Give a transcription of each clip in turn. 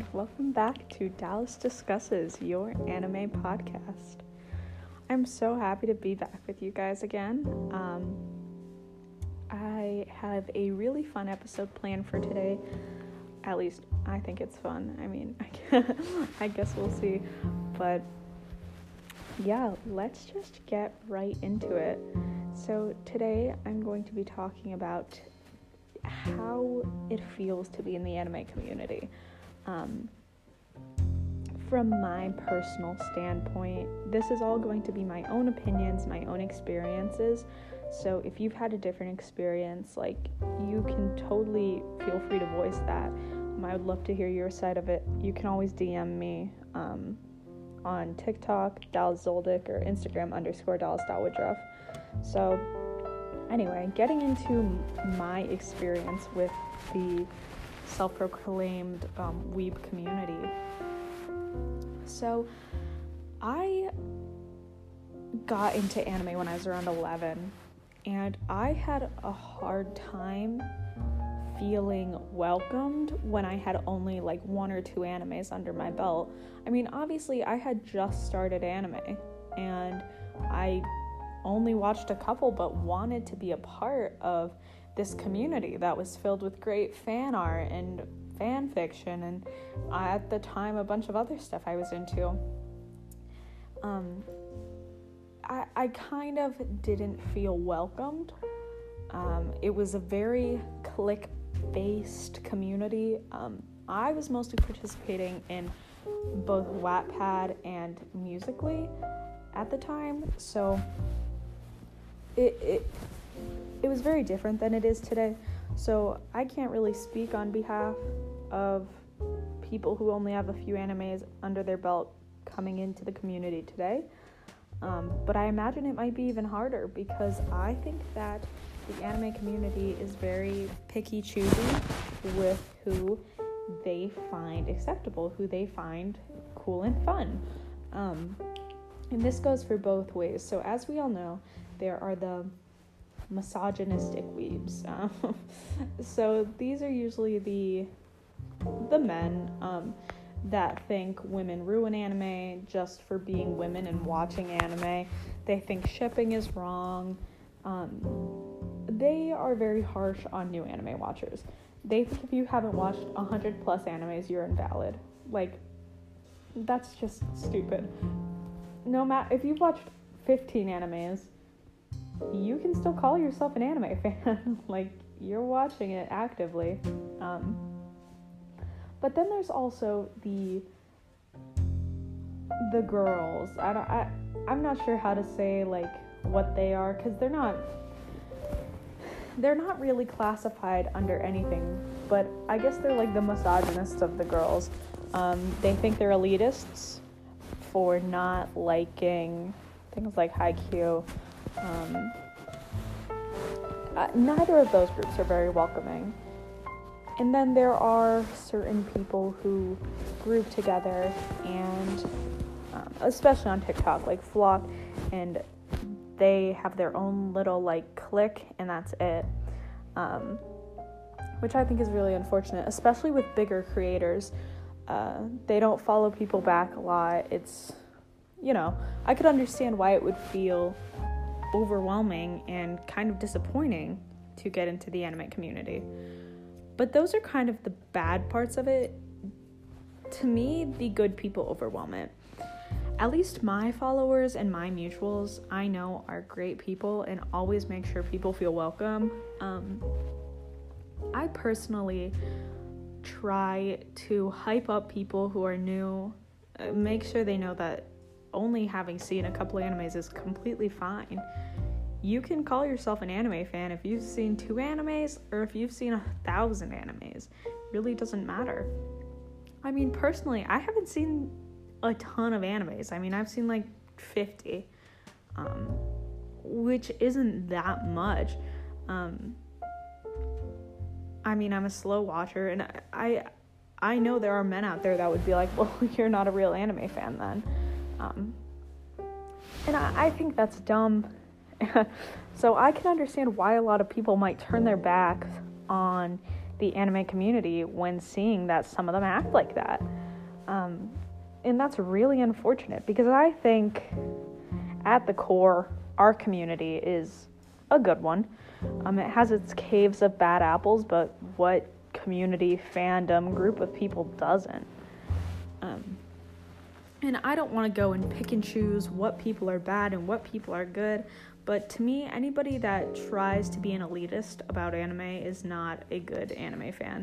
Welcome back to Dallas Discusses, your anime podcast. I'm so happy to be back with you guys again. I have a really fun episode planned for today. At least I think it's fun. I guess we'll see. But yeah, let's just get right into it. So today I'm going to be talking about how it feels to be in the anime community. From my personal standpoint, this is all going to be my own opinions, my own experiences. So if you've had a different experience, you can totally feel free to voice that. I would love to hear your side of it. You can always DM me on TikTok, Dallas Zoldyck, or Instagram _Dallas.Woodruff. So anyway, getting into my experience with the self-proclaimed weeb community. So I got into anime when I was around 11, and I had a hard time feeling welcomed when I had only one or two animes under my belt. Obviously I had just started anime, and I only watched a couple, but wanted to be a part of this community that was filled with great fan art and fan fiction, and at the time a bunch of other stuff I was into. I kind of didn't feel welcomed. It was a very clique-based community. I was mostly participating in both Wattpad and Musical.ly at the time, so it was very different than it is today. So I can't really speak on behalf of people who only have a few animes under their belt coming into the community today. But I imagine it might be even harder, because I think that the anime community is very picky choosy with who they find acceptable, who they find cool and fun. And this goes for both ways. So as we all know, there are the misogynistic weebs. So these are usually the men that think women ruin anime just for being women and watching anime. They think shipping is wrong. They are very harsh on new anime watchers. They think if you haven't watched 100 plus animes, you're invalid. That's just stupid. No matter if you've watched 15 animes, you can still call yourself an anime fan. You're watching it actively. But then there's also the girls. I'm not sure how to say what they are, because they're not really classified under anything, but I guess they're the misogynists of the girls. They think they're elitists for not liking things like Haikyuu. Neither of those groups are very welcoming. And then there are certain people who group together and, especially on TikTok, Flock, and they have their own little clique, and that's it. Which I think is really unfortunate, especially with bigger creators. They don't follow people back a lot. It's, I could understand why it would feel overwhelming and kind of disappointing to get into the anime community. But those are kind of the bad parts of it. To me, the good people overwhelm it. At least my followers and my mutuals, I know, are great people and always make sure people feel welcome. I personally try to hype up people who are new, make sure they know that only having seen a couple animes is completely fine. You can call yourself an anime fan if you've seen 2 animes or if you've seen 1,000 animes. It really doesn't matter. Personally, I haven't seen a ton of animes. I've seen 50, which isn't that much. I'm a slow watcher, and I know there are men out there that would be like, well, you're not a real anime fan then. And I think that's dumb. So I can understand why a lot of people might turn their backs on the anime community when seeing that some of them act like that. And that's really unfortunate, because I think at the core, our community is a good one. It has its caves of bad apples, but what community, fandom, group of people doesn't? And I don't want to go and pick and choose what people are bad and what people are good, but to me, anybody that tries to be an elitist about anime is not a good anime fan.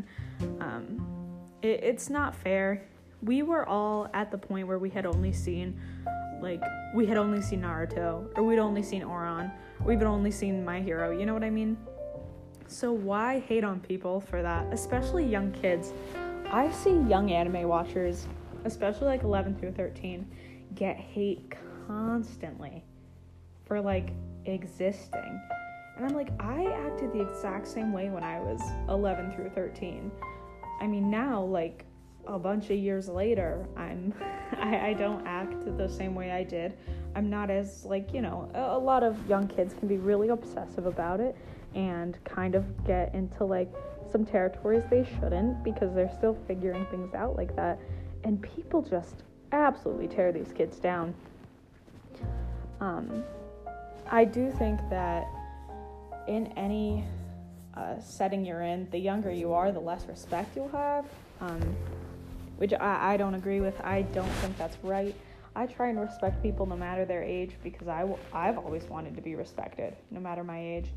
It's not fair. We were all at the point where we had only seen Naruto, or we'd only seen Ouran, or we'd only seen My Hero, you know what I mean? So why hate on people for that, especially young kids? I see young anime watchers, especially like 11 through 13, get hate constantly for like existing. And I'm like, I acted the exact same way when I was 11 through 13. I mean, now, like, a bunch of years later, I don't act the same way I did. I'm not as, like, you know, a lot of young kids can be really obsessive about it and kind of get into, like, some territories they shouldn't, because they're still figuring things out like that. And people just absolutely tear these kids down. I do think that in any setting you're in, the younger you are, the less respect you'll have, which I don't agree with. I don't think that's right. I try and respect people no matter their age, because I've always wanted to be respected, no matter my age.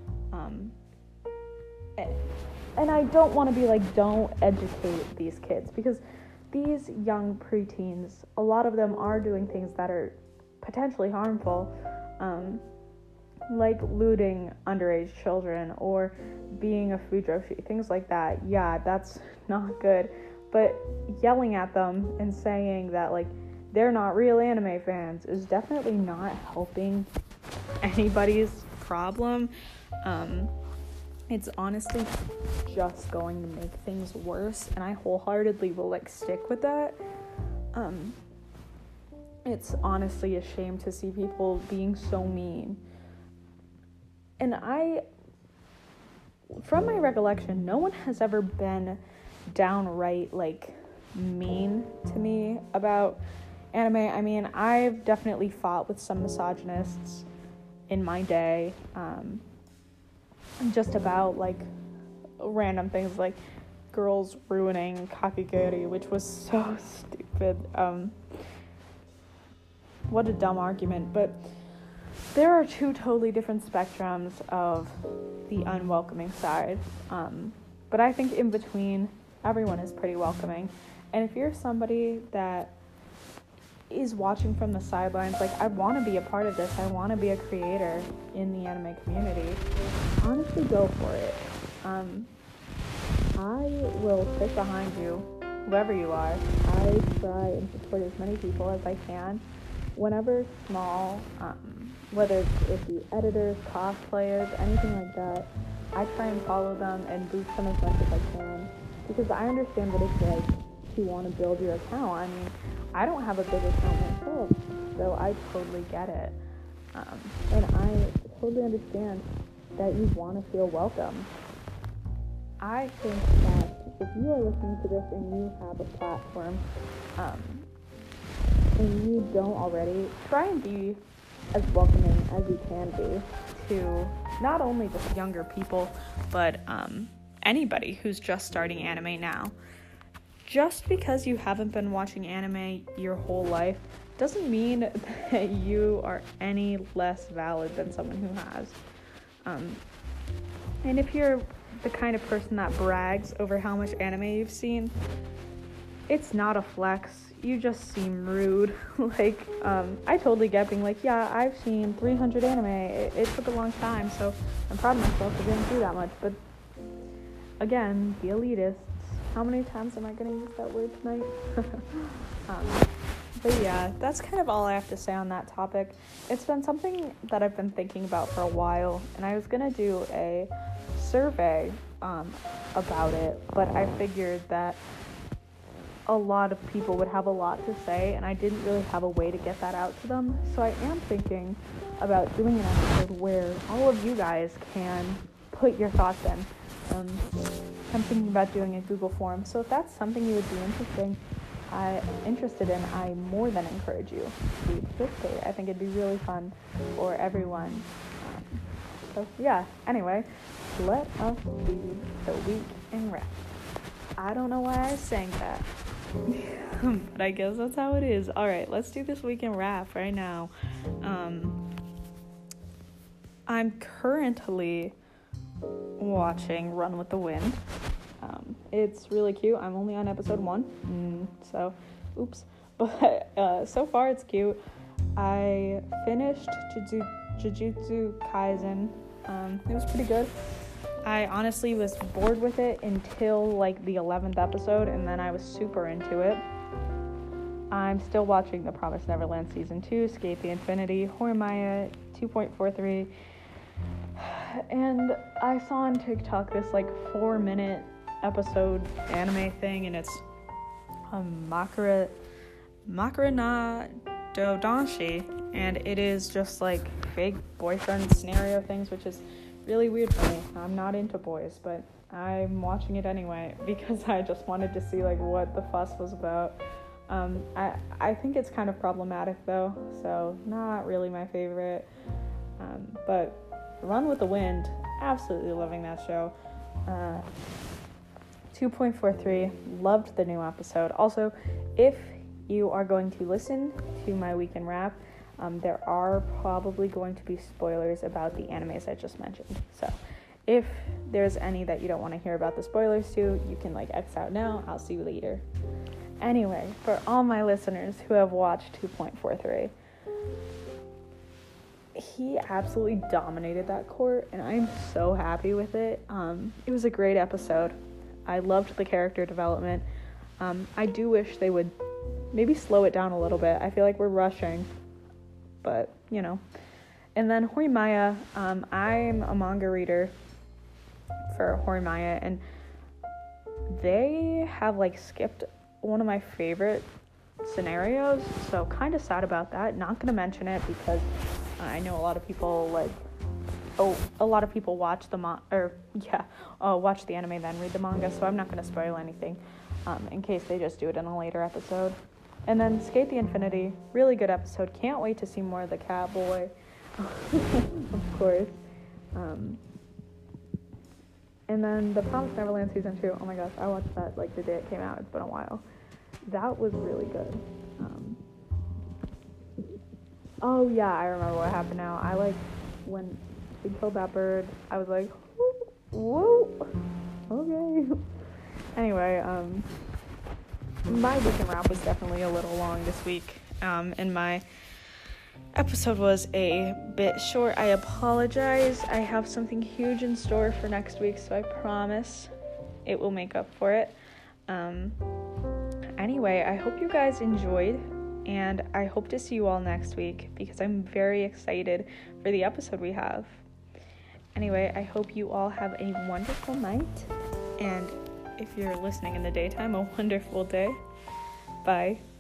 And I don't want to be like, don't educate these kids, because these young preteens, a lot of them are doing things that are potentially harmful, like looting underage children or being a fujoshi, things like that. Yeah, that's not good. But yelling at them and saying that, like, they're not real anime fans is definitely not helping anybody's problem. It's honestly just going to make things worse, and I wholeheartedly will, like, stick with that. It's honestly a shame to see people being so mean. And from my recollection, no one has ever been downright, like, mean to me about anime. I mean, I've definitely fought with some misogynists in my day, just about, like, random things like girls ruining kakigiri, which was so stupid. What a dumb argument. But there are two totally different spectrums of the unwelcoming side. But I think in between, everyone is pretty welcoming. And if you're somebody that is watching from the sidelines, like, I want to be a part of this, I want to be a creator in the anime community, honestly, go for it. I will stick behind you, whoever you are. I try and support as many people as I can, whenever small, whether it be editors, cosplayers, anything like that. I try and follow them and boost them as much as I can, because I understand what it's like to want to build your account. I mean, I don't have a big account myself, so I totally get it. And I totally understand that you want to feel welcome. I think that if you are listening to this and you have a platform, and you don't already, try and be as welcoming as you can be to not only just younger people, but anybody who's just starting anime now. Just because you haven't been watching anime your whole life doesn't mean that you are any less valid than someone who has. And if you're the kind of person that brags over how much anime you've seen, it's not a flex. You just seem rude. Like, I totally get being like, yeah, I've seen 300 anime. It took a long time, so I'm proud of myself for getting through that much. But again, the elitists. How many times am I going to use that word tonight? But yeah, that's kind of all I have to say on that topic. It's been something that I've been thinking about for a while, and I was going to do a survey about it, but I figured that a lot of people would have a lot to say, and I didn't really have a way to get that out to them. So I am thinking about doing an episode where all of you guys can put your thoughts in. I'm thinking about doing a Google form, so if that's something you would be interested in, I more than encourage you to participate. I think it'd be really fun for everyone. So yeah, anyway, let us do the week in rap. I don't know why I sang that, but I guess that's how it is. Alright, let's do this week in rap right now. I'm currently watching Run with the Wind. It's really cute. I'm only on episode 1, so oops. But so far it's cute. I finished Jujutsu Kaisen. It was pretty good. I honestly was bored with it until like the 11th episode, and then I was super into it. I'm still watching The Promised Neverland Season 2, Skate the Infinity, Horimiya 2.43, and I saw on TikTok this like 4-minute episode anime thing, and it's Makara na Dodanshi, and it is just like fake boyfriend scenario things, which is really weird for me. I'm not into boys, but I'm watching it anyway because I just wanted to see like what the fuss was about. I think it's kind of problematic though, so not really my favorite. But Run with the Wind, absolutely loving that show. 2.43, loved the new episode. Also, if you are going to listen to my week in rap, there are probably going to be spoilers about the animes I just mentioned. So if there's any that you don't want to hear about the spoilers to, you can like X out now. I'll see you later. Anyway, for all my listeners who have watched 2.43, he absolutely dominated that court, and I'm so happy with it. It was a great episode. I loved the character development. I do wish they would maybe slow it down a little bit. I feel like we're rushing, but you know. And then Horimiya, I'm a manga reader for Horimiya, and they have like skipped one of my favorite scenarios, so kind of sad about that. Not gonna mention it because I know a lot of people watch the watch the anime then read the manga, so I'm not gonna spoil anything in case they just do it in a later episode. And then Skate the Infinity, really good episode. Can't wait to see more of the cat boy, of course. And then The Promised Neverland Season 2, oh my gosh, I watched that like the day it came out. It's been a while. That was really good. Oh yeah, I remember what happened now. I like, when he killed that bird, I was like, whoa, okay. Anyway, my week in rap was definitely a little long this week, and my episode was a bit short. I apologize. I have something huge in store for next week, so I promise it will make up for it. Anyway, I hope you guys enjoyed, and I hope to see you all next week because I'm very excited for the episode we have. Anyway, I hope you all have a wonderful night, and if you're listening in the daytime, a wonderful day. Bye.